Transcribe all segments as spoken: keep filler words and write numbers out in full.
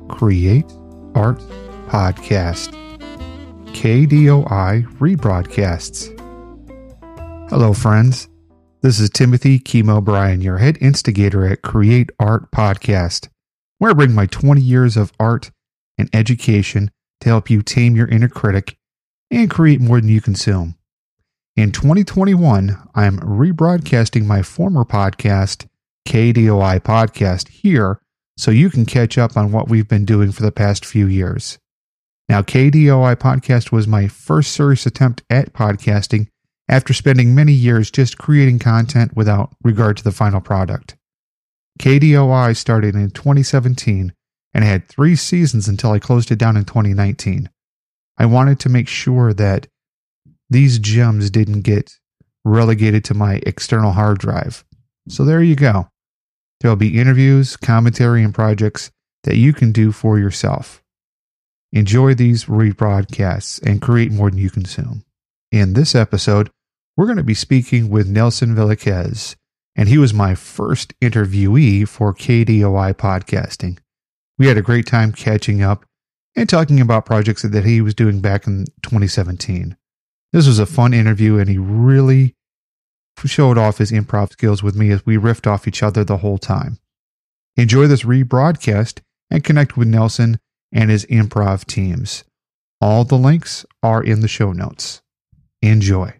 Create Art Podcast. K D O I rebroadcasts. Hello, friends. This is Timothy Chemo Bryan, your head instigator at Create Art Podcast, where I bring my twenty years of art and education to help you tame your inner critic and create more than you consume. In twenty twenty-one, I'm rebroadcasting my former podcast, K D O I Podcast, here so you can catch up on what we've been doing for the past few years. Now, K D O I Podcast was my first serious attempt at podcasting after spending many years just creating content without regard to the final product. K D O I started in twenty seventeen and had three seasons until I closed it down in twenty nineteen. I wanted to make sure that these gems didn't get relegated to my external hard drive. So there you go. There'll be interviews, commentary, and projects that you can do for yourself. Enjoy these rebroadcasts and create more than you consume. In this episode, we're going to be speaking with Nelson Velasquez, and he was my first interviewee for K D O I Podcasting. We had a great time catching up and talking about projects that he was doing back in twenty seventeen. This was a fun interview, and he really showed off his improv skills with me as we riffed off each other the whole time. Enjoy this rebroadcast and connect with Nelson and his improv teams. All the links are in the show notes. Enjoy.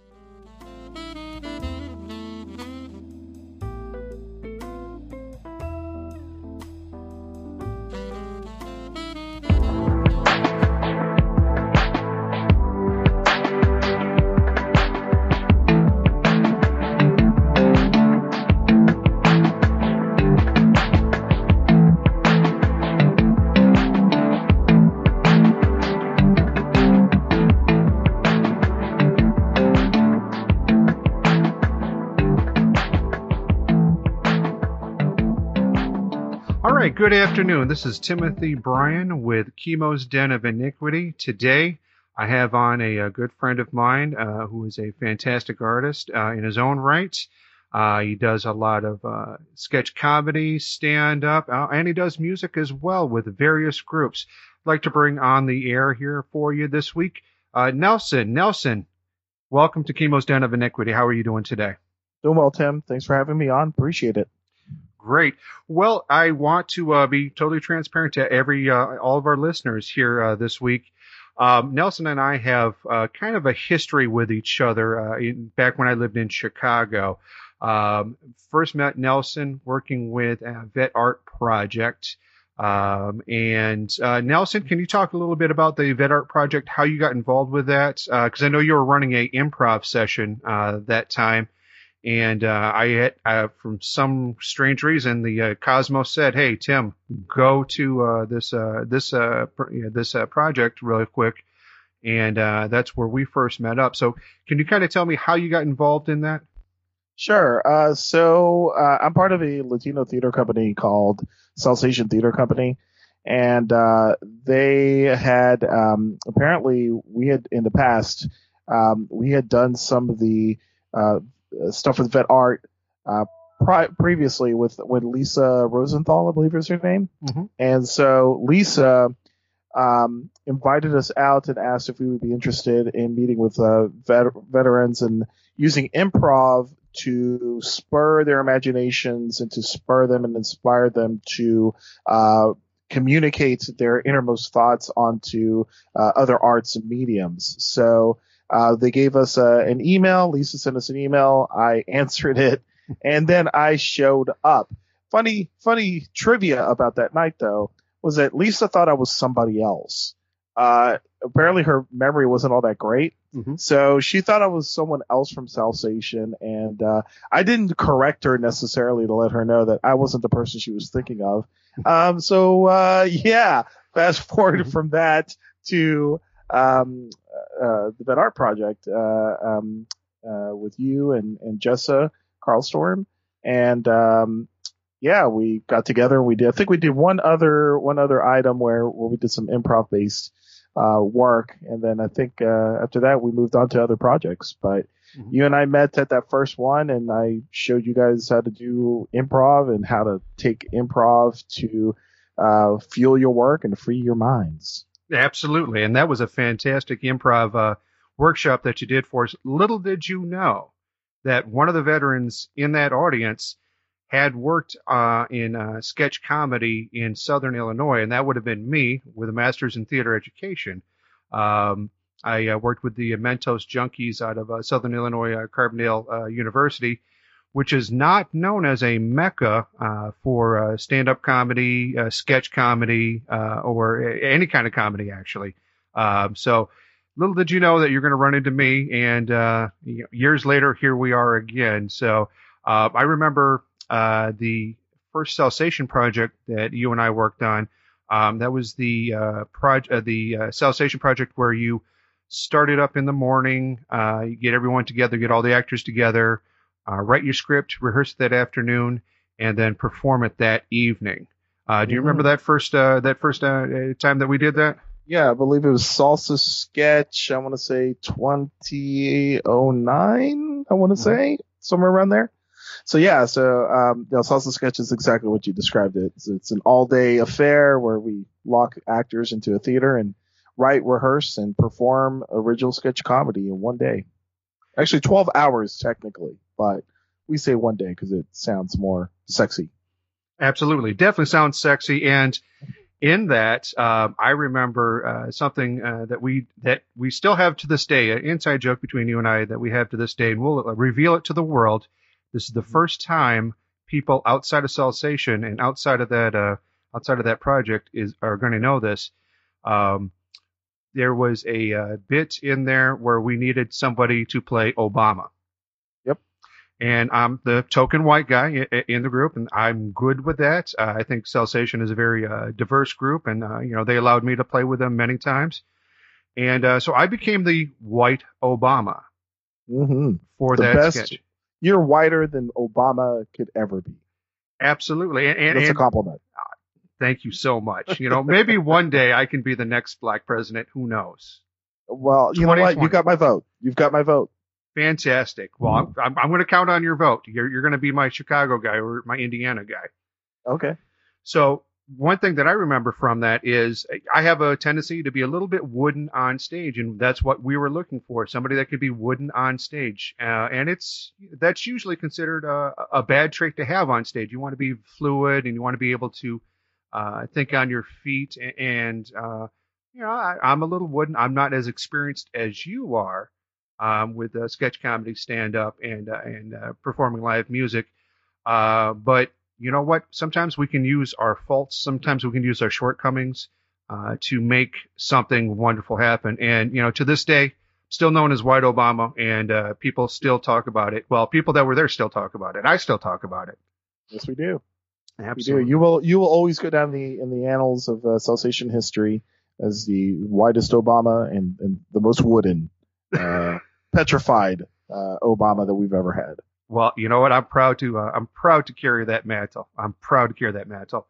Good afternoon. This is Timothy Bryan with Chemo's Den of Iniquity. Today, I have on a, a good friend of mine uh, who is a fantastic artist uh, in his own right. Uh, he does a lot of uh, sketch comedy, stand-up, uh, and he does music as well with various groups. I'd like to bring on the air here for you this week, uh, Nelson. Nelson, welcome to Chemo's Den of Iniquity. How are you doing today? Doing well, Tim. Thanks for having me on. Appreciate it. Great. Well, I want to uh, be totally transparent to every uh, all of our listeners here uh, this week. Um, Nelson and I have uh, kind of a history with each other uh, in, back when I lived in Chicago. Um, first met Nelson working with a Vet Art Project. Um, and uh, Nelson, can you talk a little bit about the Vet Art Project, how you got involved with that? Because uh, I know you were running a improv session uh, that time. And uh, I had, uh, from some strange reason, the uh, Cosmos said, "Hey, Tim, go to uh, this uh, this uh, pr- you know, this uh, project really quick," and uh, that's where we first met up. So, can you kind of tell me how you got involved in that? Sure. Uh, so uh, I'm part of a Latino theater company called Salsation Theater Company, and uh, they had um, apparently we had in the past um, we had done some of the uh, stuff with Vet Art uh, pri- previously with with Lisa Rosenthal, I believe is her name. Mm-hmm. And so Lisa um, invited us out and asked if we would be interested in meeting with uh, vet- veterans and using improv to spur their imaginations and to spur them and inspire them to uh, communicate their innermost thoughts onto uh, other arts and mediums. So Uh, they gave us uh, an email. Lisa sent us an email. I answered it, and then I showed up. Funny, funny trivia about that night, though, was that Lisa thought I was somebody else. Uh, apparently, her memory wasn't all that great, mm-hmm. so she thought I was someone else from Salsation, and uh, I didn't correct her necessarily to let her know that I wasn't the person she was thinking of. Um, so, uh, yeah, fast forward from that to Um, uh, the Vet Art Project uh, um, uh, with you and, and Jessa Karlstorm, and um, yeah, we got together and we did. I think we did one other one other item where, where we did some improv based uh, work, and then I think uh, after that we moved on to other projects. But mm-hmm. you and I met at that first one, and I showed you guys how to do improv and how to take improv to uh, fuel your work and free your minds. Absolutely. And that was a fantastic improv uh, workshop that you did for us. Little did you know that one of the veterans in that audience had worked uh, in uh, sketch comedy in Southern Illinois, and that would have been me with a master's in theater education. Um, I uh, worked with the Mentos Junkies out of uh, Southern Illinois uh, Carbondale uh, University, which is not known as a mecca uh, for uh, stand-up comedy, uh, sketch comedy, uh, or any kind of comedy, actually. Um, so little did you know that you're going to run into me, and uh, years later, here we are again. So uh, I remember uh, the first Salsation project that you and I worked on. Um, that was the uh, proj- uh, the uh, Salsation project where you started up in the morning, uh, you get everyone together, get all the actors together, uh, write your script, rehearse it that afternoon, and then perform it that evening. Uh, do you mm-hmm. remember that first uh, that first uh, time that we did that? Yeah, I believe it was Salsa Sketch. I want to say twenty oh nine. I want to mm-hmm. say somewhere around there. So yeah, so um, you know, Salsa Sketch is exactly what you described it. It's, it's an all-day affair where we lock actors into a theater and write, rehearse, and perform original sketch comedy in one day. Actually, twelve hours technically, but we say one day because it sounds more sexy. Absolutely, definitely sounds sexy. And in that, um, I remember uh, something uh, that we that we still have to this day, an inside joke between you and I that we have to this day, and we'll reveal it to the world. This is the first time people outside of Salsation and outside of that uh, outside of that project is are going to know this. Um, there was a uh, bit in there where we needed somebody to play Obama. Yep. And I'm the token white guy in, in the group, and I'm good with that. Uh, I think Salsation is a very uh, diverse group, and uh, you know they allowed me to play with them many times. And uh, so I became the white Obama mm-hmm. for the that best. sketch. You're whiter than Obama could ever be. Absolutely. And, and, That's and, a compliment. Uh, thank you so much. You know, maybe one day I can be the next black president. Who knows? Well, you know what? You got my vote. You've got my vote. Fantastic. Well, I'm, I'm, I'm going to count on your vote. You're, you're going to be my Chicago guy or my Indiana guy. Okay. So one thing that I remember from that is I have a tendency to be a little bit wooden on stage, and that's what we were looking for, somebody that could be wooden on stage. Uh, and it's that's usually considered a, a bad trait to have on stage. You want to be fluid, and you want to be able to uh, think on your feet. And, uh, you know, I, I'm a little wooden. I'm not as experienced as you are um, with uh, sketch comedy, stand-up, and, uh, and uh, performing live music. Uh, but you know what? Sometimes we can use our faults. Sometimes we can use our shortcomings uh, to make something wonderful happen. And, you know, to this day, still known as White Obama, and uh, people still talk about it. Well, people that were there still talk about it. I still talk about it. Yes, we do. Absolutely. We do. You will you will always go down the in the annals of uh, Salsation history as the whitest Obama and, and the most wooden, uh, petrified uh, Obama that we've ever had. Well, you know what? I'm proud to uh, I'm proud to carry that mantle. I'm proud to carry that mantle.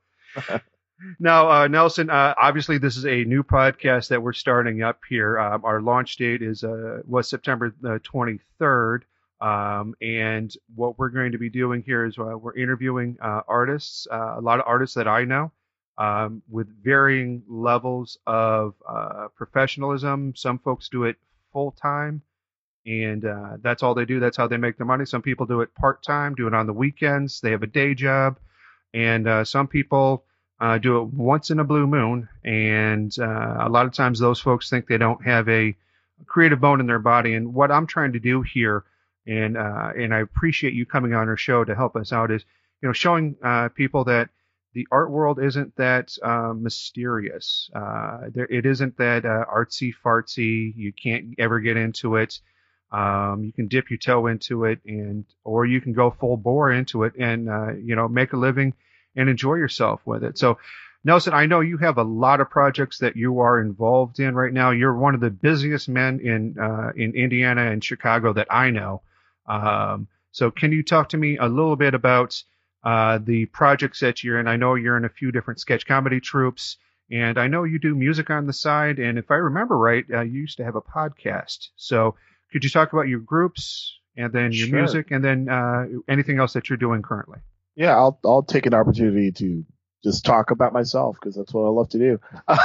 Now, uh, Nelson, uh, obviously this is a new podcast that we're starting up here. Um, our launch date is uh, was September the twenty-third, um, and what we're going to be doing here is uh, we're interviewing uh, artists, uh, a lot of artists that I know, um, with varying levels of uh, professionalism. Some folks do it full time. And uh, that's all they do. That's how they make their money. Some people do it part-time, do it on the weekends. They have a day job. And uh, some people uh, do it once in a blue moon. And uh, a lot of times those folks think they don't have a creative bone in their body. And what I'm trying to do here, and uh, and I appreciate you coming on our show to help us out, is you know showing uh, people that the art world isn't that uh, mysterious. Uh, there, it isn't that uh, artsy-fartsy. You can't ever get into it. Um, you can dip your toe into it, and or you can go full bore into it and uh, you know make a living and enjoy yourself with it. So, Nelson, I know you have a lot of projects that you are involved in right now. You're one of the busiest men in uh, in Indiana and Chicago that I know. Um, so, can you talk to me a little bit about uh, the projects that you're in? I know you're in a few different sketch comedy troupes, and I know you do music on the side. And if I remember right, uh, you used to have a podcast. So could you talk about your groups and then your Sure. music and then uh, anything else that you're doing currently? Yeah, I'll I'll take an opportunity to just talk about myself because that's what I love to do.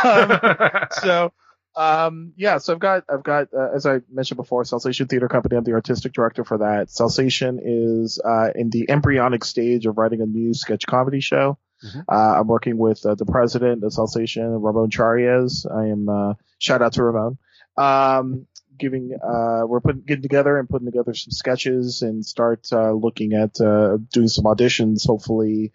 Um, so. Um, yeah, so I've got, I've got, uh, as I mentioned before, Salsation Theater Company. I'm the artistic director for that. Salsation is, uh, in the embryonic stage of writing a new sketch comedy show. Mm-hmm. Uh, I'm working with, uh, the president of Salsation, Ramon Chariez. I am, uh, shout out to Ramon. Um, giving, uh, we're putting, getting together and putting together some sketches and start, uh, looking at, uh, doing some auditions. Hopefully,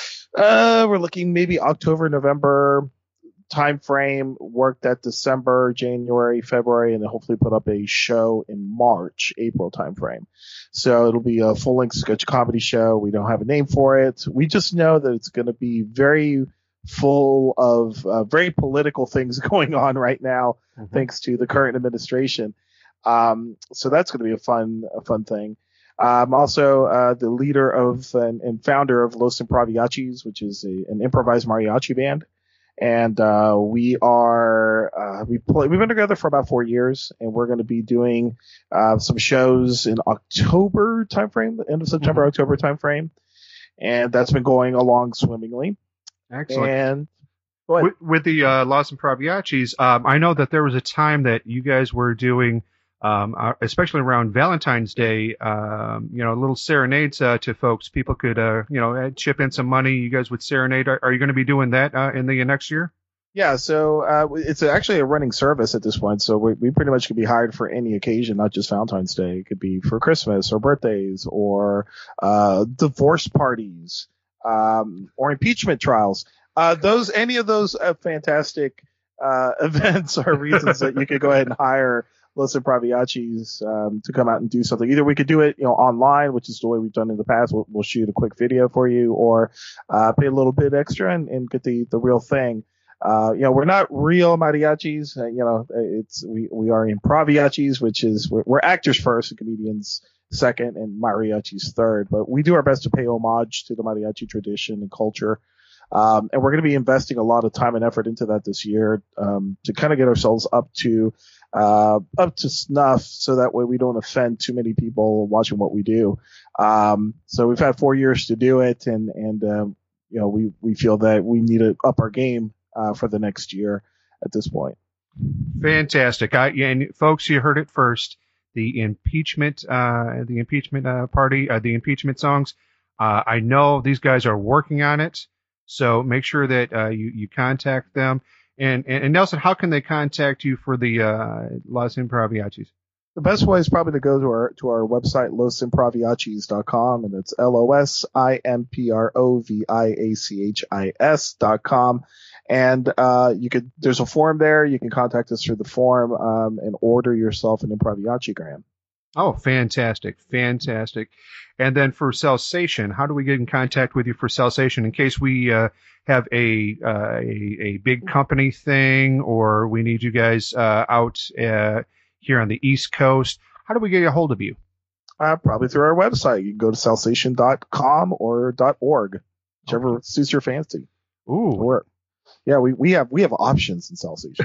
uh, we're looking maybe October, November time frame, work that December, January, February, and then hopefully put up a show in March, April time frame. So it'll be a full length sketch comedy show. We don't have a name for it. We just know that it's going to be very full of uh, very political things going on right now, mm-hmm. thanks to the current administration. Um, so that's going to be a fun, a fun thing. I'm also uh, the leader of and, and founder of Los Improviachis, which is a, an improvised mariachi band. And, uh, we are, uh, we play, we've been together for about four years and we're going to be doing, uh, some shows in October timeframe, the end of September, mm-hmm. October timeframe. And that's been going along swimmingly. Excellent. And with, with the, uh, Los Improviachis, um, I know that there was a time that you guys were doing, um, uh, especially around Valentine's Day, um, you know, little serenades, uh, to folks. People could, uh, you know, chip in some money. You guys would serenade. Are, are you going to be doing that, uh, in the uh, next year? Yeah. So, uh, it's actually a running service at this point. So we, we pretty much could be hired for any occasion, not just Valentine's Day. It could be for Christmas or birthdays or, uh, divorce parties, um, or impeachment trials. Uh, those, any of those uh, fantastic, uh, events are reasons that you could go ahead and hire Los Improviachis um, to come out and do something. Either we could do it, you know, online, which is the way we've done in the past. We'll, we'll shoot a quick video for you, or uh, pay a little bit extra and, and get the, the real thing. Uh, you know, we're not real mariachis. Uh, you know, it's we we are improviachis, which is we're, we're actors first and comedians second, and mariachis third. But we do our best to pay homage to the mariachi tradition and culture. Um, and we're going to be investing a lot of time and effort into that this year um, to kind of get ourselves up to uh, up to snuff, so that way we don't offend too many people watching what we do. Um, so we've had four years to do it, and and um, you know we we feel that we need to up our game uh, for the next year at this point. Fantastic, I, and folks, you heard it first. The impeachment, uh, the impeachment uh, party, uh, the impeachment songs. Uh, I know these guys are working on it. So make sure that uh, you, you contact them. And, and, and Nelson, how can they contact you for the uh, Los Improviachis? The best way is probably to go to our to our website, los improviachis dot com, and it's L O S I M P R O V I A C H I S dot com. And uh, you could there's a form there. You can contact us through the form um, and order yourself an Improviachigram. Oh, fantastic. Fantastic. And then for Salsation, how do we get in contact with you for Salsation in case we uh, have a, uh, a a big company thing, or we need you guys uh, out uh, here on the East Coast? How do we get a hold of you? Uh, probably through our website. You can go to salsation dot com or .org, whichever okay. suits your fancy. Ooh. Or, yeah, we, we have we have options in Salsation.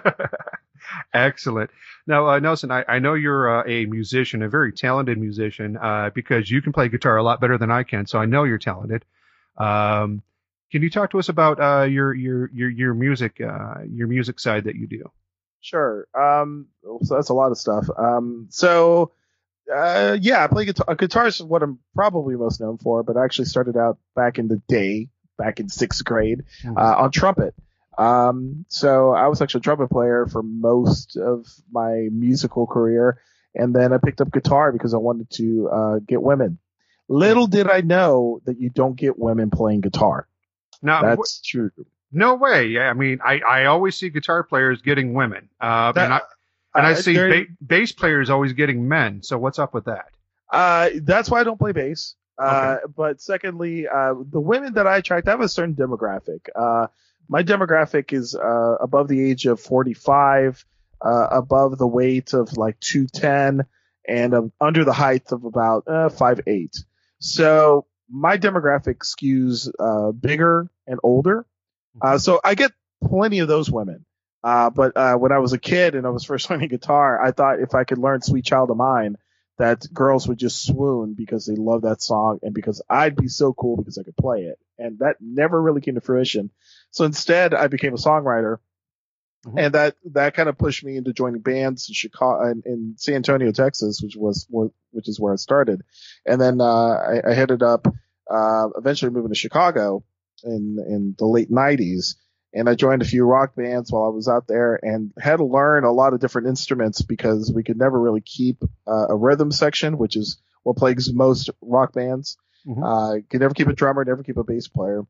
Excellent. Now, uh, Nelson, I, I know you're uh, a musician, a very talented musician, uh, because you can play guitar a lot better than I can. So I know you're talented. Um, can you talk to us about uh, your your your your music, uh, your music side that you do? Sure. Um, so that's a lot of stuff. Um, so uh, yeah, I play guitar. Guitar is what I'm probably most known for, but I actually started out back in the day, back in sixth grade, mm-hmm. uh, on trumpet. Um, so I was actually a trumpet player for most of my musical career. And then I picked up guitar because I wanted to, uh, get women. Little did I know that you don't get women playing guitar. No, that's wh- true. No way. Yeah. I mean, I, I always see guitar players getting women. Uh, that, and I, and I, I see ba- bass players always getting men. So what's up with that? Uh, that's why I don't play bass. Uh, okay. But secondly, uh, the women that I attract, I have a certain demographic. Uh, My demographic is uh, above the age of forty-five, uh, above the weight of like two ten, and uh, under the height of about uh, five eight. So my demographic skews uh, bigger and older. Uh, so I get plenty of those women. Uh, but uh, when I was a kid and I was first learning guitar, I thought if I could learn Sweet Child of Mine, that girls would just swoon because they love that song and because I'd be so cool because I could play it. and that never really came to fruition. So instead, I became a songwriter. Mm-hmm. And that, that kind of pushed me into joining bands in Chicago, in, in San Antonio, Texas, which was, which is where I started. And then, uh, I, I headed up, uh, eventually moving to Chicago in, in the late nineties. And I joined a few rock bands while I was out there and had to learn a lot of different instruments because we could never really keep uh, a rhythm section, which is what plagues most rock bands. Mm-hmm. Uh, could never keep a drummer, never keep a bass player.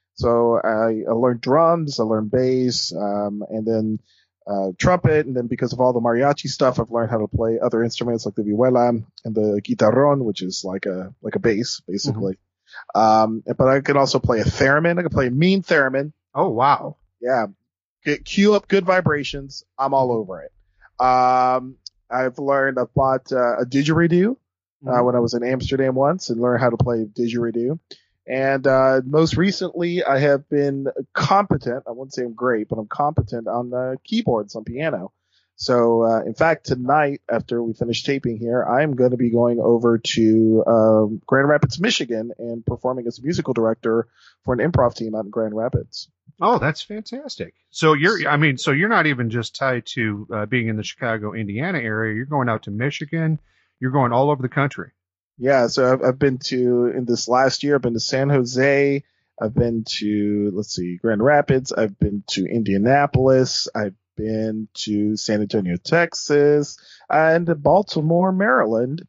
So I, I learned drums, I learned bass, um, and then uh, trumpet. And then because of all the mariachi stuff, I've learned how to play other instruments like the vihuela and the guitarrón, which is like a like a bass, basically. Mm-hmm. Um, but I can also play a theremin. I can play a mean theremin. Oh, wow. Yeah. Get, cue up good vibrations. I'm all over it. Um, I've learned, I've bought uh, a didgeridoo mm-hmm. uh, when I was in Amsterdam once and learned how to play didgeridoo. And uh, most recently, I have been competent. I wouldn't say I'm great, but I'm competent on the keyboards on piano. So, uh, in fact, tonight, after we finish taping here, I'm going to be going over to um, Grand Rapids, Michigan, and performing as a musical director for an improv team out in Grand Rapids. Oh, that's fantastic. So you're, I mean, so you're not even just tied to uh, being in the Chicago, Indiana area. You're going out to Michigan. You're going all over the country. Yeah, so I've, I've been to, in this last year, I've been to San Jose, I've been to, let's see, Grand Rapids, I've been to Indianapolis, I've been to San Antonio, Texas, and Baltimore, Maryland,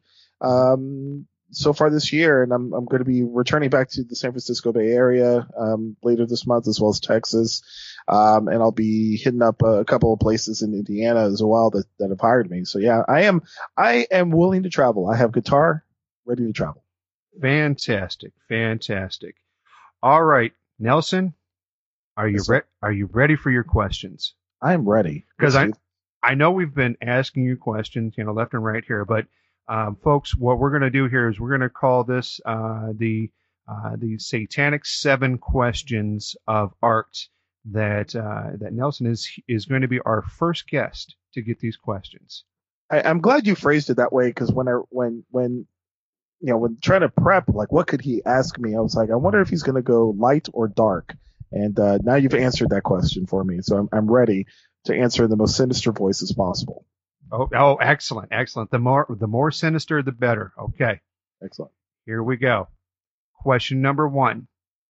um, so far this year, and I'm I'm going to be returning back to the San Francisco Bay Area um, later this month, as well as Texas, um, and I'll be hitting up a couple of places in Indiana as well that, that have hired me. So yeah, I am I am willing to travel. I have guitar. Ready to travel. Fantastic, fantastic. All right, Nelson, are you yes, re- are you ready for your questions? I'm ready. Because I I know we've been asking you questions, you know, left and right here, but um, folks, what we're going to do here is we're going to call this uh, the uh, the Satanic Seven Questions of Art. That uh, that Nelson is is going to be our first guest to get these questions. I, I'm glad you phrased it that way because when I when when you know, when trying to prep, like, what could he ask me? I was like, I wonder if he's going to go light or dark. And uh, now you've answered that question for me. So I'm, I'm ready to answer in the most sinister voices possible. Oh, oh, excellent. Excellent. The more, the more sinister, the better. Okay. Excellent. Here we go. Question number one.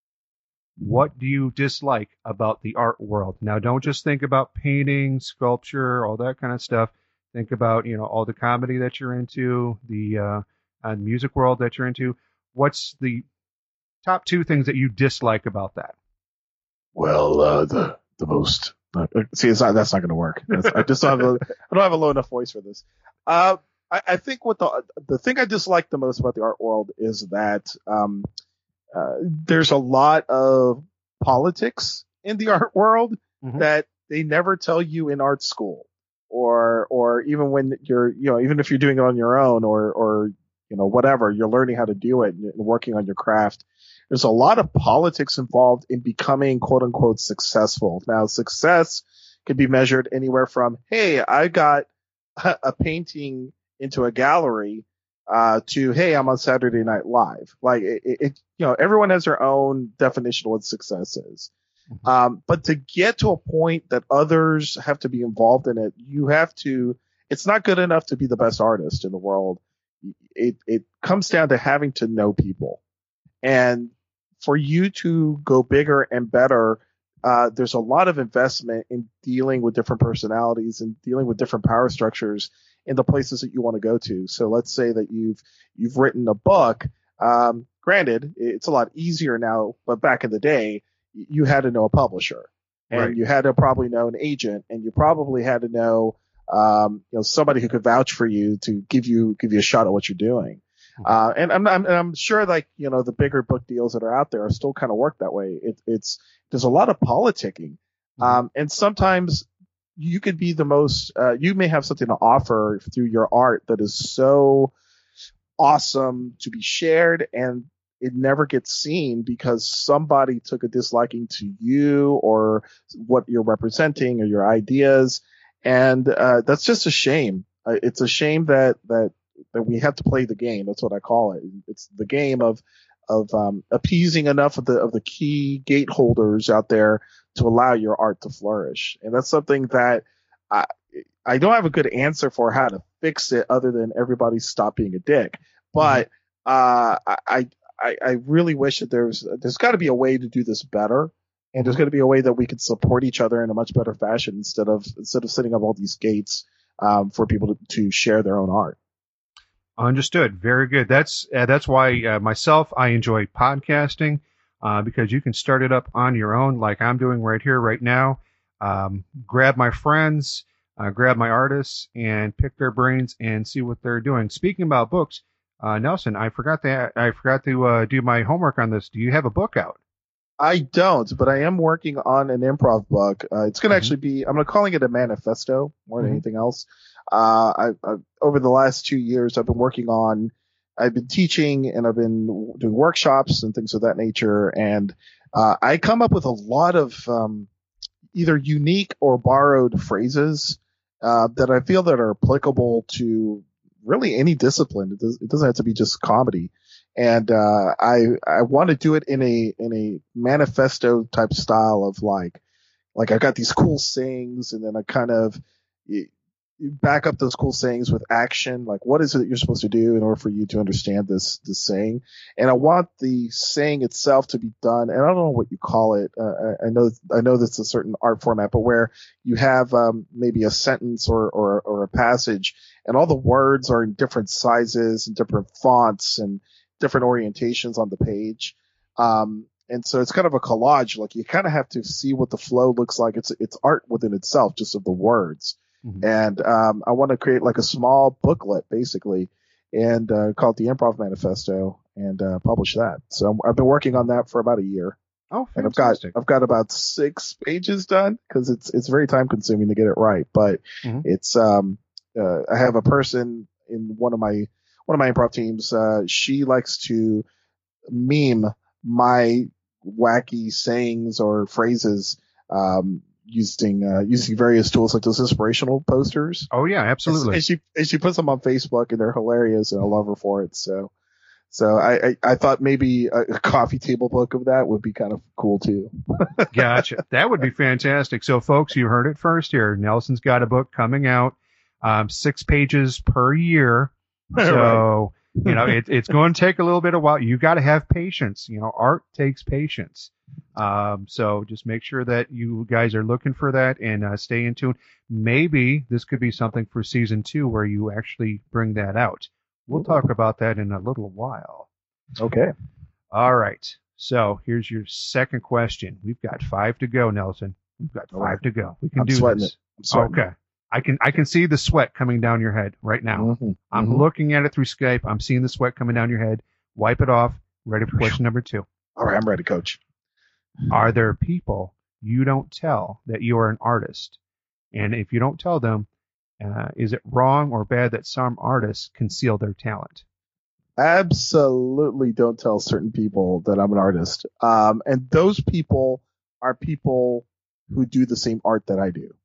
What do you dislike about the art world? Now, don't just think about painting, sculpture, all that kind of stuff. Think about, you know, all the comedy that you're into, the, uh, Uh, music world that you're into. What's the top two things that you dislike about that? Well, uh, the the most uh, see, it's not, that's not going to work. That's, I just don't have a, I don't have a low enough voice for this. Uh, I, I think what the the thing I dislike the most about the art world is that um, uh, there's a lot of politics in the art world mm-hmm. that they never tell you in art school, or or even when you're you know even if you're doing it on your own, or or you know, whatever, you're learning how to do it and working on your craft. There's a lot of politics involved in becoming quote unquote successful. Now, success can be measured anywhere from, hey, I got a painting into a gallery, uh, to, hey, I'm on Saturday Night Live. Like it, it you know, everyone has their own definition of what success is. Mm-hmm. Um, but to get to a point that others have to be involved in it, you have to, it's not good enough to be the best artist in the world. It it comes down to having to know people, and for you to go bigger and better, uh, there's a lot of investment in dealing with different personalities and dealing with different power structures in the places that you want to go to. So let's say that you've you've written a book. Um, granted, it's a lot easier now, but back in the day, you had to know a publisher, and right. you had to probably know an agent, and you probably had to know. Um, you know, somebody who could vouch for you to give you, give you a shot at what you're doing. Uh, and I'm, I'm, and I'm sure like, you know, the bigger book deals that are out there are still kind of work that way. It, it's, there's a lot of politicking. Um, and sometimes you could be the most, uh, you may have something to offer through your art that is so awesome to be shared, and it never gets seen because somebody took a disliking to you or what you're representing or your ideas. And uh, that's just a shame. Uh, it's a shame that, that that we have to play the game. That's what I call it. It's the game of of um, appeasing enough of the of the key gateholders out there to allow your art to flourish. And that's something that I I don't have a good answer for how to fix it other than everybody stop being a dick. But uh, I I I really wish that there's there's got to be a way to do this better. And there's going to be a way that we can support each other in a much better fashion instead of instead of setting up all these gates um, for people to, to share their own art. Understood. Very good. That's uh, that's why uh, myself, I enjoy podcasting uh, because you can start it up on your own, like I'm doing right here, right now. Um, grab my friends, uh, grab my artists, and pick their brains and see what they're doing. Speaking about books, uh, Nelson, I forgot that I forgot to uh, do my homework on this. Do you have a book out? I don't, but I am working on an improv book. Uh, it's going to mm-hmm. actually be, I'm going to calling it a manifesto more than mm-hmm. anything else. Uh, I, I, over the last two years, I've been working on, I've been teaching and I've been doing workshops and things of that nature. And, uh, I come up with a lot of, um, either unique or borrowed phrases, uh, that I feel that are applicable to really any discipline. It, does, it doesn't have to be just comedy. And, uh, I, I want to do it in a, in a manifesto type style of like, like I got these cool sayings and then I kind of you, you back up those cool sayings with action. Like what is it that you're supposed to do in order for you to understand this, this saying? And I want the saying itself to be done. And I don't know what you call it. Uh, I, I know, I know that's a certain art format, but where you have, um, maybe a sentence or, or, or a passage and all the words are in different sizes and different fonts and different orientations on the page. Um, and so it's kind of a collage. Like you kind of have to see what the flow looks like. It's, it's art within itself, just of the words. Mm-hmm. And, um, I want to create like a small booklet basically and, uh, call it the Improv Manifesto and, uh, publish that. So I've been working on that for about a year. Oh, and I've got, I've got about six pages done because it's, it's very time consuming to get it right. But mm-hmm. it's, um, uh, I have a person in one of my, one of my improv teams, uh, she likes to meme my wacky sayings or phrases, um, using, uh, using various tools like those inspirational posters. Oh yeah, absolutely. And she, and she puts them on Facebook and they're hilarious and I love her for it. So, so I, I, I thought maybe a, a coffee table book of that would be kind of cool too. Gotcha. That would be fantastic. So folks, you heard it first here. Nelson's got a book coming out, um, six pages per year. So, right. you know, it, it's going to take a little bit of while. You got to have patience. You know, art takes patience. Um, so just make sure that you guys are looking for that and uh, stay in tune. Maybe this could be something for season two where you actually bring that out. We'll talk about that in a little while. Okay. All right. So here's your second question. We've got five to go, Nelson. We've got five right. to go. We can I'm do sweating this. It. I'm sweating okay. It. I can I can see the sweat coming down your head right now. Mm-hmm, I'm mm-hmm. looking at it through Skype. I'm seeing the sweat coming down your head. Wipe it off. Ready for question number two. All right, I'm ready, Coach. Are there people you don't tell that you are an artist? And if you don't tell them, uh, is it wrong or bad that some artists conceal their talent? Absolutely don't tell certain people that I'm an artist. Um, and those people are people who do the same art that I do.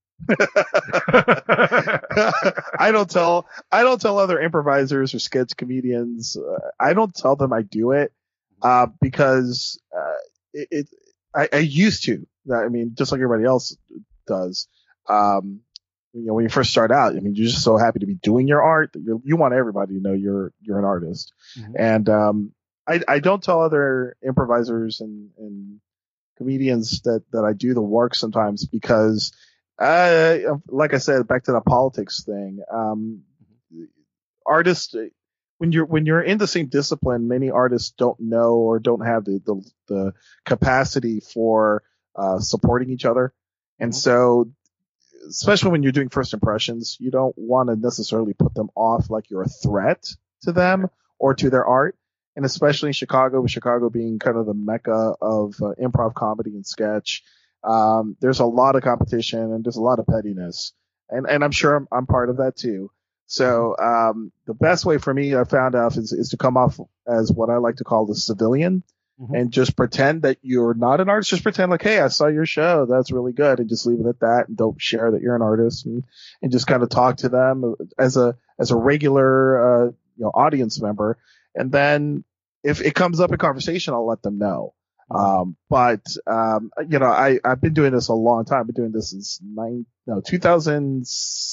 I don't tell I don't tell other improvisers or sketch comedians. Uh, I don't tell them I do it uh, because uh, it, it I, I used to. I mean, just like everybody else does. Um, you know, when you first start out, I mean, you're just so happy to be doing your art that you you want everybody to know you're you're an artist. Mm-hmm. And um, I I don't tell other improvisers and, and comedians that that I do the work sometimes because. Uh, like I said, back to the politics thing. Um, artists, when you're when you're in the same discipline, many artists don't know or don't have the the, the capacity for uh, supporting each other, and so, especially when you're doing first impressions, you don't want to necessarily put them off like you're a threat to them or to their art. And especially in Chicago, with Chicago being kind of the mecca of uh, improv comedy and sketch. Um, there's a lot of competition and there's a lot of pettiness and, and I'm sure I'm, I'm part of that too. So, um, the best way for me, I found out is, is to come off as what I like to call the civilian mm-hmm. and just pretend that you're not an artist. Just pretend like, hey, I saw your show. That's really good. And just leave it at that and don't share that you're an artist and, and just kind of talk to them as a, as a regular, uh, you know, audience member. And then if it comes up in conversation, I'll let them know. Um, but, um, you know, I, I've been doing this a long time. I've been doing this since nine, no, two thousand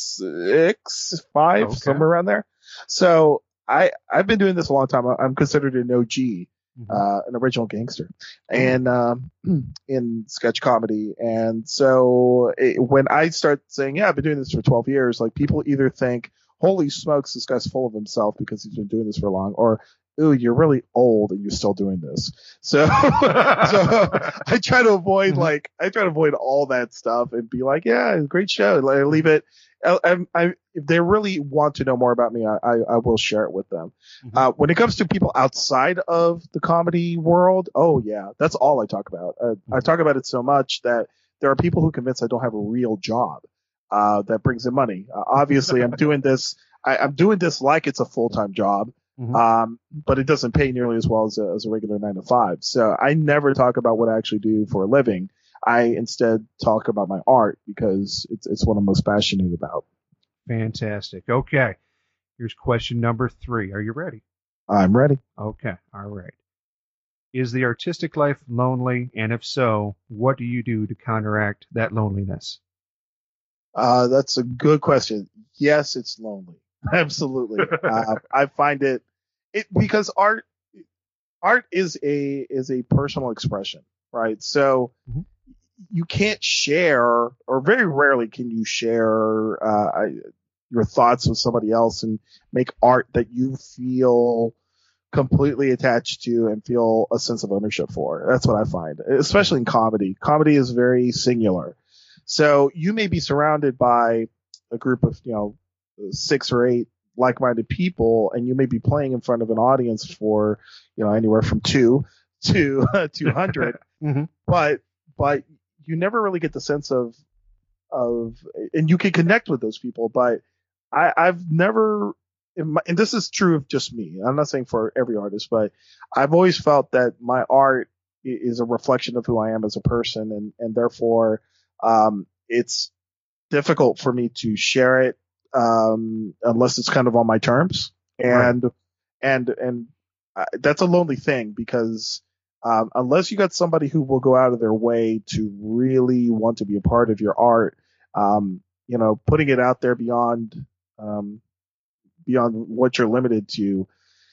six, five, okay. somewhere around there. So I, I've been doing this a long time. I'm considered an O G, mm-hmm. uh, an original gangster mm-hmm. and, um, in sketch comedy. And so it, when I start saying, yeah, I've been doing this for twelve years, like people either think, holy smokes, this guy's full of himself because he's been doing this for long, or, ooh, you're really old and you're still doing this. So, so I try to avoid mm-hmm. like, I try to avoid all that stuff and be like, yeah, great show. Like, I leave it. I, I, I, if they really want to know more about me, I, I, I will share it with them. Mm-hmm. Uh, when it comes to people outside of the comedy world, oh yeah, that's all I talk about. Uh, mm-hmm. I talk about it so much that there are people who convince I don't have a real job, uh, that brings in money. Uh, obviously I'm doing this, I, I'm doing this like it's a full-time job. Mm-hmm. Um, but it doesn't pay nearly as well as a, as a regular nine to five. So I never talk about what I actually do for a living. I instead talk about my art because it's it's what I'm most passionate about. Fantastic. Okay. Here's question number three. Are you ready? I'm ready. Okay. All right. Is the artistic life lonely? And if so, what do you do to counteract that loneliness? Uh, that's a good question. Yes, it's lonely. Absolutely. uh, I find it, it because art, art is a, is a personal expression, right? So mm-hmm. you can't share, or very rarely can you share, uh, your thoughts with somebody else and make art that you feel completely attached to and feel a sense of ownership for. That's what I find, especially in comedy. Comedy is very singular. So you may be surrounded by a group of, you know, six or eight like-minded people, and you may be playing in front of an audience for, you know, anywhere from two to two hundred. mm-hmm. But, but you never really get the sense of, of, and you can connect with those people, but I, I've never, my, and this is true of just me. I'm not saying for every artist, but I've always felt that my art is a reflection of who I am as a person. And, and therefore, um, it's difficult for me to share it um unless it's kind of on my terms, and right. and and uh, that's a lonely thing because um unless you got somebody who will go out of their way to really want to be a part of your art, um you know putting it out there beyond um beyond what you're limited to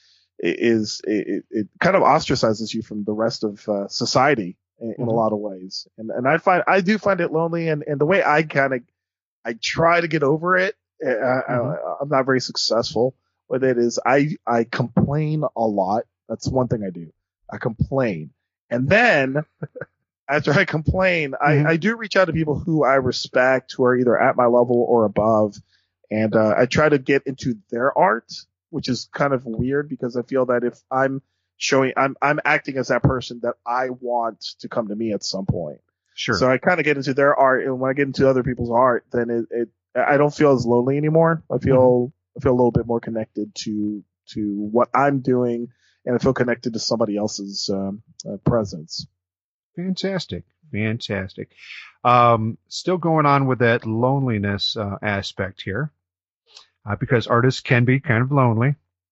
is it, it kind of ostracizes you from the rest of uh, society in, mm-hmm. in a lot of ways, and and I find I do find it lonely, and and the way I kind of I try to get over it. I, mm-hmm. I, I'm not very successful with it. Is I I complain a lot. That's one thing I do. I complain, and then after I complain, mm-hmm. I, I do reach out to people who I respect, who are either at my level or above, and uh, I try to get into their art, which is kind of weird because I feel that if I'm showing, I'm I'm acting as that person that I want to come to me at some point. Sure. So I kind of get into their art, and when I get into other people's art, then it, it I don't feel as lonely anymore. I feel mm-hmm. I feel a little bit more connected to to what I'm doing, and I feel connected to somebody else's um, uh, presence. Fantastic, fantastic. Um, still going on with that loneliness uh, aspect here, uh, because artists can be kind of lonely.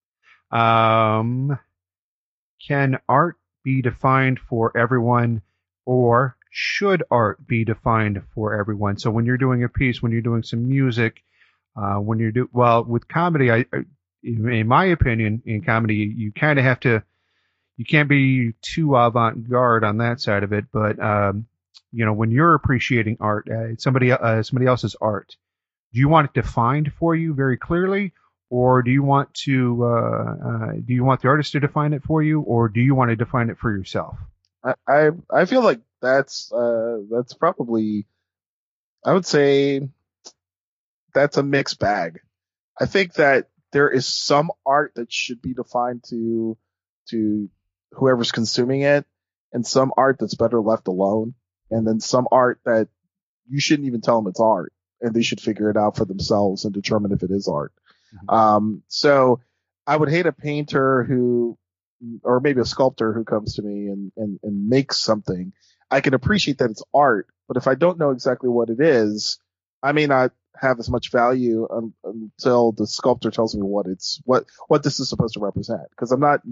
Um, can art be defined for everyone, or should art be defined for everyone? So when you're doing a piece, when you're doing some music, uh, when you're do well with comedy, I, in my opinion, in comedy, you kind of have to, you can't be too avant-garde on that side of it. But um, you know, when you're appreciating art, uh, somebody uh, somebody else's art, do you want it defined for you very clearly, or do you want to uh, uh, do you want the artist to define it for you, or do you want to define it for yourself? I I, I feel like that's uh, that's probably, I would say that's a mixed bag. I think that there is some art that should be defined to to whoever's consuming it, and some art that's better left alone, and then some art that you shouldn't even tell them it's art, and they should figure it out for themselves and determine if it is art. Mm-hmm. Um, so I would hate a painter who, or maybe a sculptor who comes to me and, and, and makes something. I can appreciate that it's art, but if I don't know exactly what it is, I may not have as much value un, until the sculptor tells me what it's, what, what this is supposed to represent. Cause I'm not,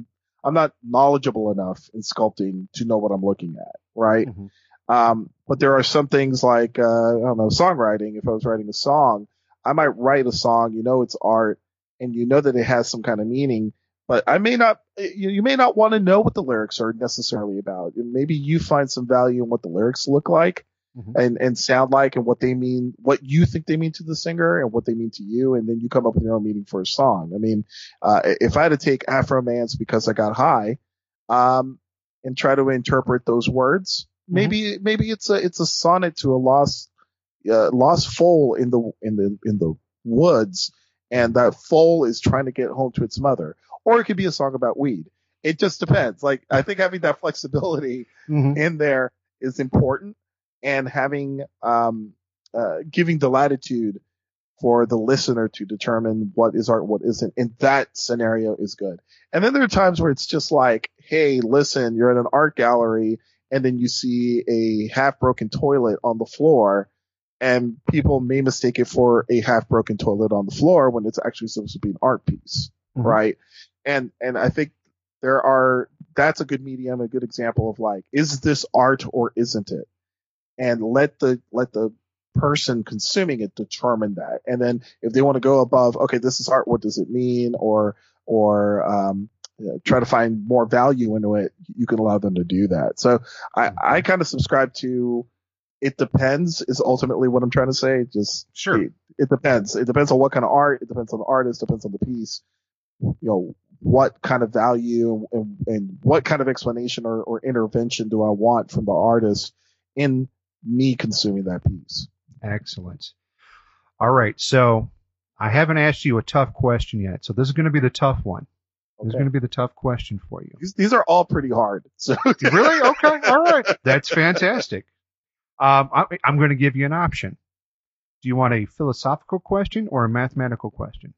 I'm not knowledgeable enough in sculpting to know what I'm looking at, right? Mm-hmm. Um, but there are some things like, uh, I don't know, songwriting. If I was writing a song, I might write a song, you know, it's art and you know that it has some kind of meaning, but I may not, you, you may not want to know what the lyrics are necessarily about. Maybe you find some value in what the lyrics look like mm-hmm. and, and sound like and what they mean, what you think they mean to the singer and what they mean to you. And then you come up with your own meaning for a song. I mean, uh, if I had to take Afro Man's Because I Got High, um, and try to interpret those words, maybe, mm-hmm. maybe it's a, it's a sonnet to a lost, uh, lost foal in the, in the, in the woods. And that foal is trying to get home to its mother. Or it could be a song about weed. It just depends. Like, I think having that flexibility mm-hmm. in there is important, and having, um, uh, giving the latitude for the listener to determine what is art, what isn't in that scenario is good. And then there are times where it's just like, hey, listen, you're at an art gallery and then you see a half broken toilet on the floor, and people may mistake it for a half broken toilet on the floor when it's actually supposed to be an art piece. Mm-hmm. Right. And, and I think there are, that's a good medium, a good example of like, is this art or isn't it? And let the, let the person consuming it determine that. And then if they want to go above, okay, this is art, what does it mean? Or, or, um, you know, try to find more value into it, you can allow them to do that. So I, I kind of subscribe to, it depends is ultimately what I'm trying to say. Just sure. It, it depends. It depends on what kind of art. It depends on the artist. It depends on the piece. You know, what kind of value and, and what kind of explanation or, or intervention do I want from the artist in me consuming that piece? Excellent. All right. So I haven't asked you a tough question yet. So this is going to be the tough one. Okay. This is going to be the tough question for you. These, these are all pretty hard. So really? Okay. All right. That's fantastic. Um, I, I'm going to give you an option. Do you want a philosophical question or a mathematical question?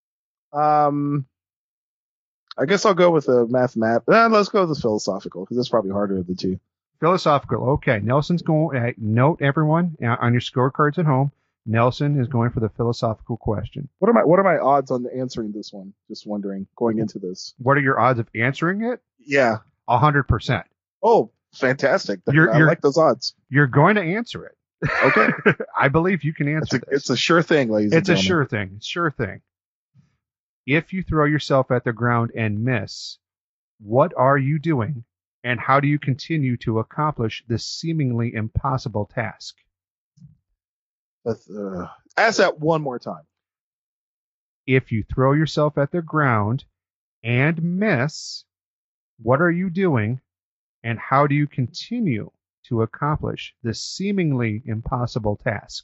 Um, I guess I'll go with a mathemat. Eh, let's go with the philosophical because that's probably harder of the two. Philosophical. Okay. Nelson's going. Uh, note everyone uh, on your scorecards at home. Nelson is going for the philosophical question. What are my What are my odds on answering this one? Just wondering going into this. What are your odds of answering it? Yeah, a hundred percent. Oh, fantastic! You're, I you're, like those odds. You're going to answer it. Okay. I believe you can answer it's a, this. It's a sure thing, ladies it's and gentlemen. It's a sure thing. It's a sure thing. If you throw yourself at the ground and miss, what are you doing, and how do you continue to accomplish this seemingly impossible task? Uh, ask that one more time. If you throw yourself at the ground and miss, what are you doing, and how do you continue to accomplish this seemingly impossible task?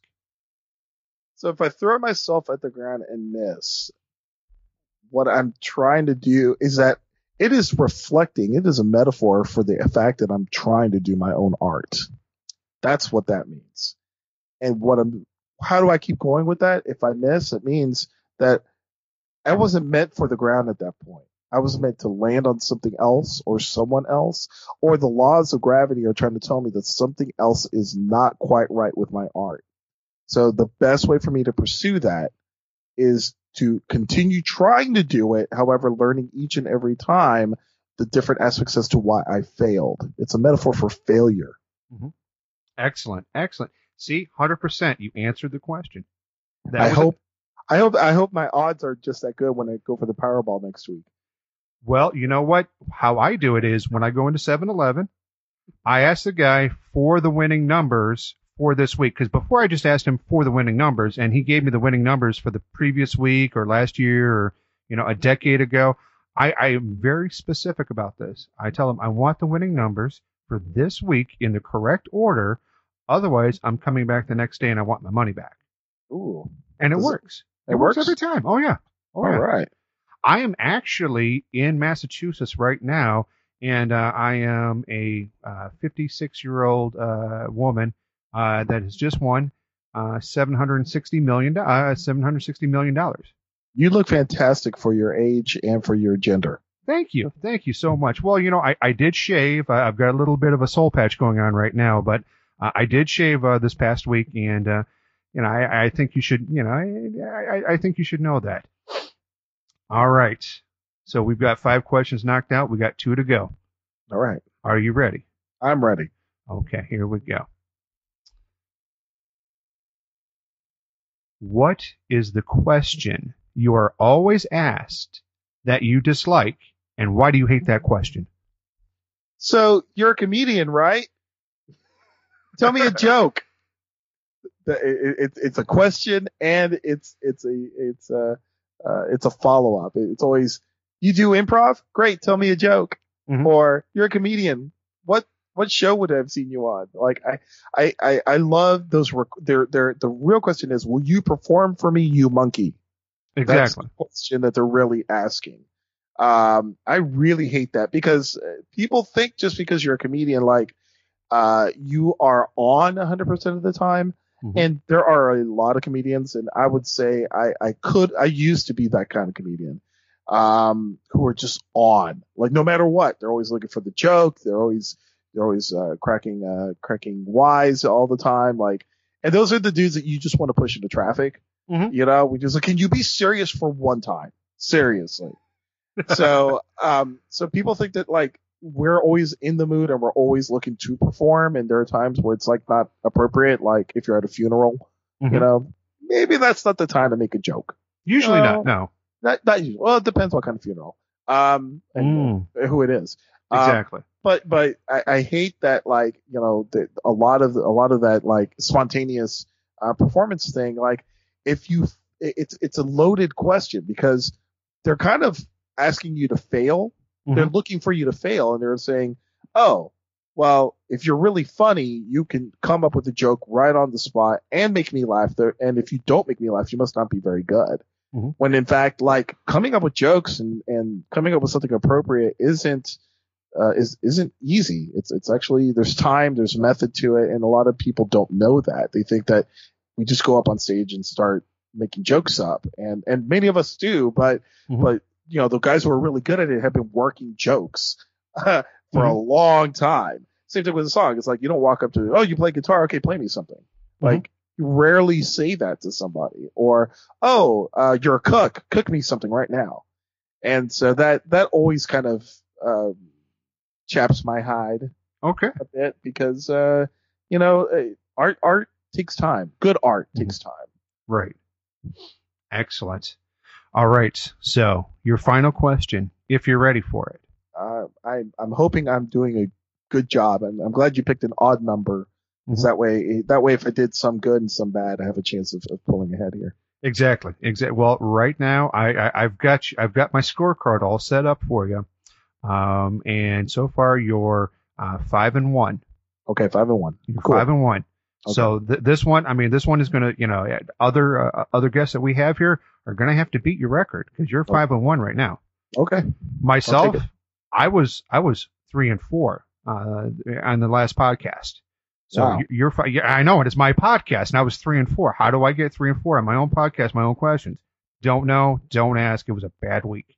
So if I throw myself at the ground and miss, what I'm trying to do is that it is reflecting, it is a metaphor for the fact that I'm trying to do my own art. That's what that means. And what I'm, how do I keep going with that? If I miss, it means that I wasn't meant for the ground at that point. I was meant to land on something else or someone else, or the laws of gravity are trying to tell me that something else is not quite right with my art. So the best way for me to pursue that is to continue trying to do it, however, learning each and every time the different aspects as to why I failed. It's a metaphor for failure. Mm-hmm. Excellent. Excellent. See, one hundred percent. You answered the question. That I hope, a- I hope, I hope my odds are just that good when I go for the Powerball next week. Well, you know what? How I do it is when I go into seven eleven, I ask the guy for the winning numbers for this week. Because before I just asked him for the winning numbers, and he gave me the winning numbers for the previous week or last year or, you know, a decade ago. I, I am very specific about this. I tell him I want the winning numbers for this week in the correct order. Otherwise, I'm coming back the next day and I want my money back. Ooh. And it Does works. It, it, it works? works every time. Oh, yeah. Oh, All yeah. right. I am actually in Massachusetts right now, and uh, I am a uh, fifty-six-year-old uh, woman uh, that has just won uh, seven hundred sixty million dollars. Uh, seven hundred sixty million dollars. You look fantastic for your age and for your gender. Thank you. Thank you so much. Well, you know, I, I did shave. I, I've got a little bit of a soul patch going on right now, but uh, I did shave uh, this past week, and, uh, you know, I, I think you should, you know, I, I, I think you should know that. All right. So we've got five questions knocked out. We got two to go. All right. Are you ready? I'm ready. Okay, here we go. What is the question you are always asked that you dislike, and why do you hate that question? So you're a comedian, right? Tell me a joke. It, it, it's a question, and it's it's a it's a uh, it's a follow up. It's always, you do improv? Great, tell me a joke. Mm-hmm. Or you're a comedian. What what show would I have seen you on? Like I I I, I love those. Rec- they're, they're, the real question is, will you perform for me, you monkey? Exactly. That's the question that they're really asking. Um, I really hate that, because people think just because you're a comedian, like uh, you are on one hundred percent of the time. Mm-hmm. And there are a lot of comedians, and I would say I, I could, I used to be that kind of comedian, um, who are just on, like, no matter what, they're always looking for the joke. They're always, they're always, uh, cracking, uh, cracking wise all the time. Like, and those are the dudes that you just want to push into traffic. Mm-hmm. You know, we just like, can you be serious for one time? Seriously. so, um, so people think that, like, we're always in the mood and we're always looking to perform. And there are times where it's, like, not appropriate. Like if you're at a funeral, mm-hmm. you know, maybe that's not the time to make a joke. Usually uh, not. No, not, not usually. Well, it depends what kind of funeral, um, and mm. who it is. Exactly. Um, but, but I, I hate that, like, you know, the, a lot of, a lot of that, like, spontaneous, uh, performance thing. Like if you, it's, it's a loaded question, because they're kind of asking you to fail. Mm-hmm. They're looking for you to fail, and they're saying, oh, well, if you're really funny, you can come up with a joke right on the spot and make me laugh there. And if you don't make me laugh, you must not be very good. Mm-hmm. When in fact, like, coming up with jokes and, and coming up with something appropriate isn't, uh, is, isn't easy. It's, it's actually, there's time, there's method to it. And a lot of people don't know that. They think that we just go up on stage and start making jokes up, and, and many of us do, but, mm-hmm. but, you know, the guys who are really good at it have been working jokes uh, for mm-hmm. a long time. Same thing with a song. It's like, you don't walk up to, oh, you play guitar? Okay, play me something. Mm-hmm. Like, you rarely say that to somebody. Or, oh, uh, you're a cook. Cook me something right now. And so that, that always kind of um, chaps my hide. Okay. A bit, because, uh, you know, art, art takes time. Good art mm-hmm. takes time. Right. Excellent. All right. So your final question, if you're ready for it. Uh, I, I'm hoping I'm doing a good job, and I'm glad you picked an odd number. Mm-hmm. That way, that way, if I did some good and some bad, I have a chance of, of pulling ahead here. Exactly. Exactly. Well, right now, I, I, I've got you, I've got my scorecard all set up for you. Um, and so far you're uh, five and one. Okay, five and one. You're cool. Five and one. Okay. So th- this one, I mean, this one is going to, you know, other uh, other guests that we have here are going to have to beat your record, because you're five okay. and one right now. Okay. Myself, I was I was three and four uh, on the last podcast. So wow. you're, you're I know it. It's my podcast, and I was three and four. How do I get three and four on my own podcast, my own questions? Don't know. Don't ask. It was a bad week.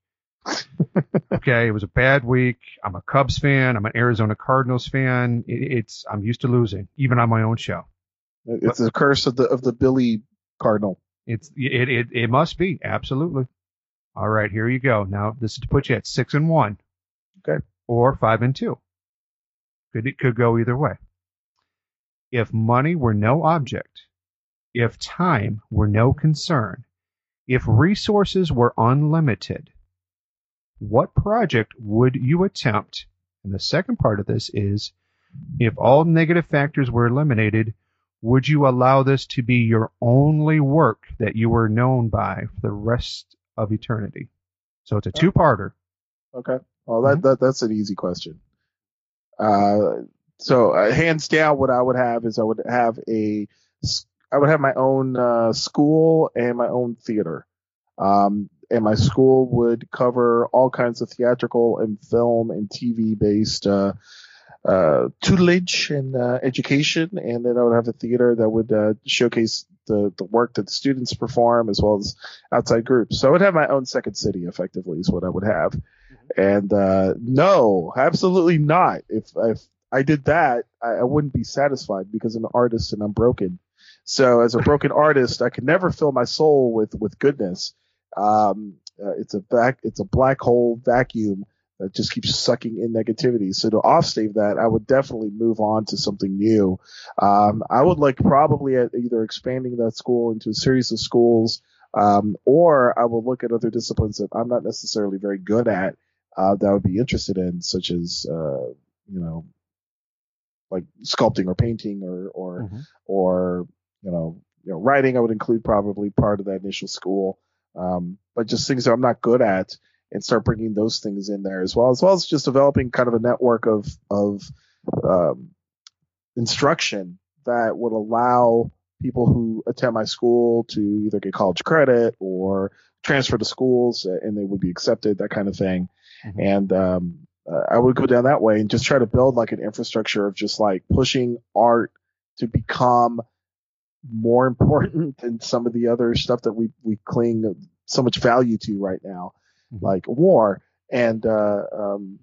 Okay, it was a bad week. I'm a Cubs fan. I'm an Arizona Cardinals fan. It, it's I'm used to losing, even on my own show. It's the curse of the of the Billy Cardinal. It's it it it must be, absolutely. All right, here you go. Now this is to put you at six and one, okay, or five and two. Could it could go either way. If money were no object, if time were no concern, if resources were unlimited, what project would you attempt? And the second part of this is, if all negative factors were eliminated, would you allow this to be your only work that you were known by for the rest of eternity? So it's a two-parter. Okay. Well, that, mm-hmm. that that's an easy question. Uh, so uh, hands down, what I would have is I would have a, I would have my own uh, school and my own theater. Um, and my school would cover all kinds of theatrical and film and T V based uh, uh, tutelage and uh, education. And then I would have a theater that would uh, showcase the, the work that the students perform, as well as outside groups. So I would have my own second city, effectively, is what I would have. Mm-hmm. And uh, no, absolutely not. If, if I did that, I, I wouldn't be satisfied, because I'm an artist and I'm broken. So as a broken artist, I could never fill my soul with, with goodness. Um, uh, it's a vac, it's a black hole vacuum that just keeps sucking in negativity. So to offstave that, I would definitely move on to something new. Um, I would like probably at either expanding that school into a series of schools, um, or I will look at other disciplines that I'm not necessarily very good at, uh, that I would be interested in, such as, uh, you know, like sculpting or painting or, or, mm-hmm. or, you know, you know, writing. I would include probably part of that initial school. Um, but just things that I'm not good at, and start bringing those things in there as well, as well as just developing kind of a network of, of, um, instruction that would allow people who attend my school to either get college credit or transfer to schools and they would be accepted, that kind of thing. Mm-hmm. And, um, uh, I would go down that way and just try to build like an infrastructure of just like pushing art to become more important than some of the other stuff that we, we cling so much value to right now, mm-hmm. like war and, uh, um,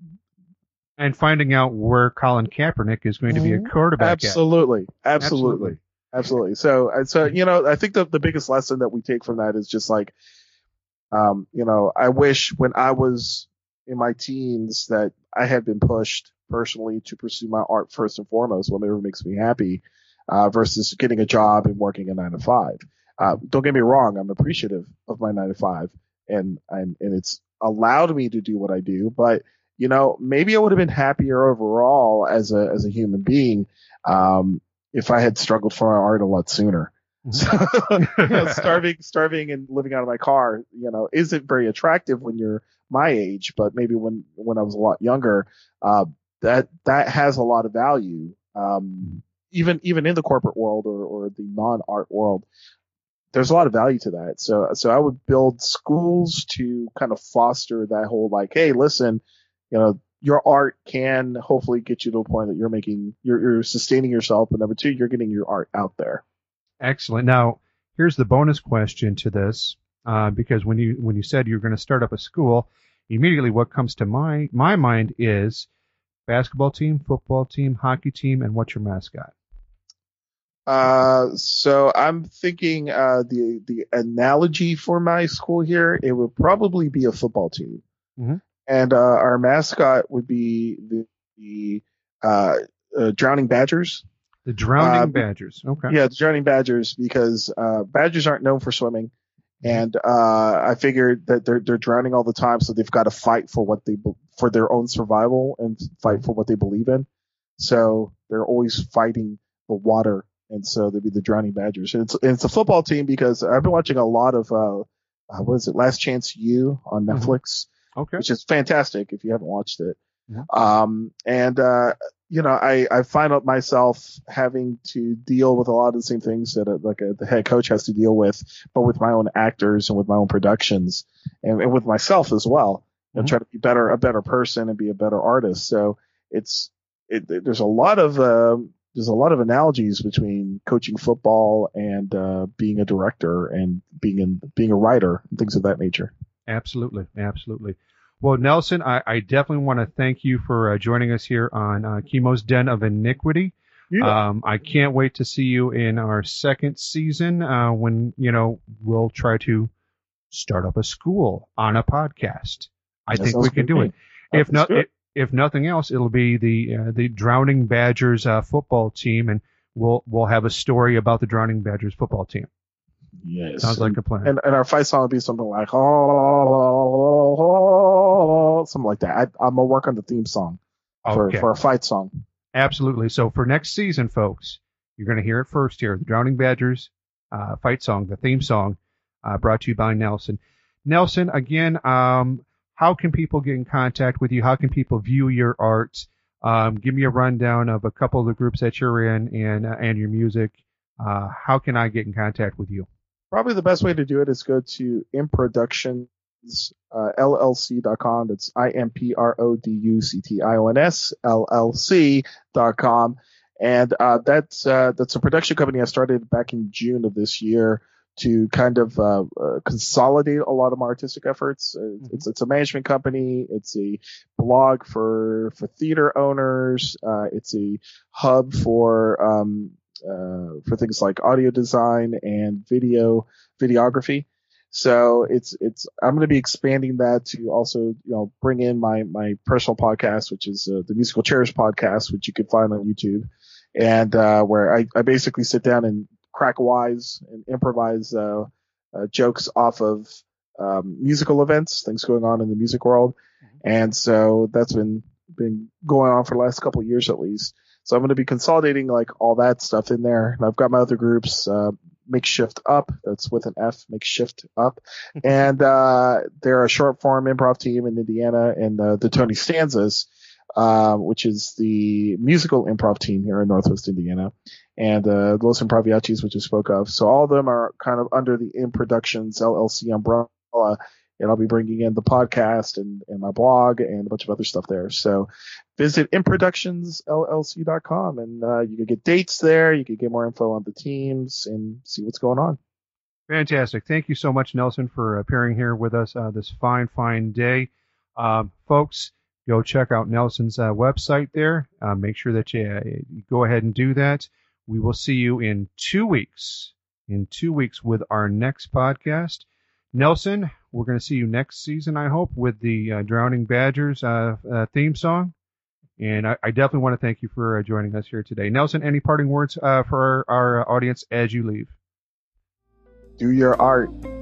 and finding out where Colin Kaepernick is going to be a quarterback. Absolutely. At. Absolutely. Absolutely. So, so, you know, I think the, the biggest lesson that we take from that is just like, um, you know, I wish when I was in my teens that I had been pushed personally to pursue my art first and foremost, whatever makes me happy, uh, versus getting a job and working a nine to five. Uh, don't get me wrong. I'm appreciative of my nine to five and, and, and it's allowed me to do what I do, but you know, maybe I would have been happier overall as a, as a human being, um, if I had struggled for my art a lot sooner. So, you know, starving, starving and living out of my car, you know, isn't very attractive when you're my age, but maybe when, when I was a lot younger, uh, that, that has a lot of value. Um, even, even in the corporate world or, or the non-art world, there's a lot of value to that. So, so I would build schools to kind of foster that whole like, hey, listen, you know, your art can hopefully get you to a point that you're making, you're, you're sustaining yourself. But number two, you're getting your art out there. Excellent. Now, here's the bonus question to this, uh, because when you when you said you're going to start up a school, immediately what comes to my my mind is basketball team, football team, hockey team, and what's your mascot? Uh, so I'm thinking uh, the the analogy for my school here, it would probably be a football team. Mm-hmm. And uh, our mascot would be the, the uh, uh, Drowning Badgers. The Drowning uh, Badgers. Okay. Yeah, the Drowning Badgers, because uh, Badgers aren't known for swimming, and uh, I figured that they're they're drowning all the time, so they've got to fight for what they for their own survival and fight for what they believe in. So they're always fighting the water, and so they'd be the Drowning Badgers. And it's and it's a football team because I've been watching a lot of uh, uh what is it, Last Chance U on Netflix. Mm-hmm. Okay. Which is fantastic if you haven't watched it. Yeah. Um, and, uh, you know, I, I find out myself having to deal with a lot of the same things that a, like a, the head coach has to deal with, but with my own actors and with my own productions and, and with myself as well, mm-hmm. and try to be better, a better person and be a better artist. So it's, it, it, there's a lot of, uh, there's a lot of analogies between coaching football and, uh, being a director and being in, being a writer and things of that nature. Absolutely. Absolutely. Well, Nelson, I, I definitely want to thank you for uh, joining us here on uh, Chemo's Den of Iniquity. Yeah. Um, I can't wait to see you in our second season uh, when, you know, we'll try to start up a school on a podcast. I that think we can do it. If not, if, if nothing else, it'll be the uh, the Drowning Badgers uh, football team, and we'll we'll have a story about the Drowning Badgers football team. Yes. Sounds like a plan. And, and our fight song would be something like, oh, something like that. I, I'm going to work on the theme song for, okay. for a fight song. Absolutely. So for next season, folks, you're going to hear it first here. The Drowning Badgers uh, fight song, the theme song, uh, brought to you by Nelson. Nelson, again, um, how can people get in contact with you? How can people view your art? Um, give me a rundown of a couple of the groups that you're in and, uh, and your music. Uh, how can I get in contact with you? Probably the best way to do it is go to improductions, uh, L L C dot com. That's I M P R O D U C T I O N S, L L C dot com. And, uh, that's, uh, that's a production company I started back in June of this year to kind of, uh, uh consolidate a lot of my artistic efforts. Uh, it's, it's a management company. It's a blog for, for theater owners. Uh, it's a hub for, um, Uh, for things like audio design and video videography. So it's it's I'm going to be expanding that to also, you know, bring in my my personal podcast, which is uh, the Musical Chairs podcast, which you can find on YouTube, and uh, where I, I basically sit down and crack wise and improvise uh, uh, jokes off of um, musical events, things going on in the music world, and so that's been been going on for the last couple of years at least. So I'm going to be consolidating like all that stuff in there, and I've got my other groups. Uh, Makeshift Up, that's with an F, Makeshift Up, and uh, they're a short form improv team in Indiana, and uh, the Tony Stanzas, uh, which is the musical improv team here in Northwest Indiana, and uh, Los Improviachis, which I spoke of. So all of them are kind of under the In Productions L L C umbrella, and I'll be bringing in the podcast and, and my blog and a bunch of other stuff there. So visit in productions L L C dot com, and uh, you can get dates there. You can get more info on the teams and see what's going on. Fantastic. Thank you so much, Nelson, for appearing here with us uh, this fine, fine day. Uh, folks, go check out Nelson's uh, website there. Uh, make sure that you, uh, you go ahead and do that. We will see you in two weeks, in two weeks with our next podcast. Nelson, we're going to see you next season, I hope, with the uh, Drowning Badgers uh, uh, theme song. And I, I definitely want to thank you for uh, joining us here today. Nelson, any parting words uh, for our, our audience as you leave? Do your art.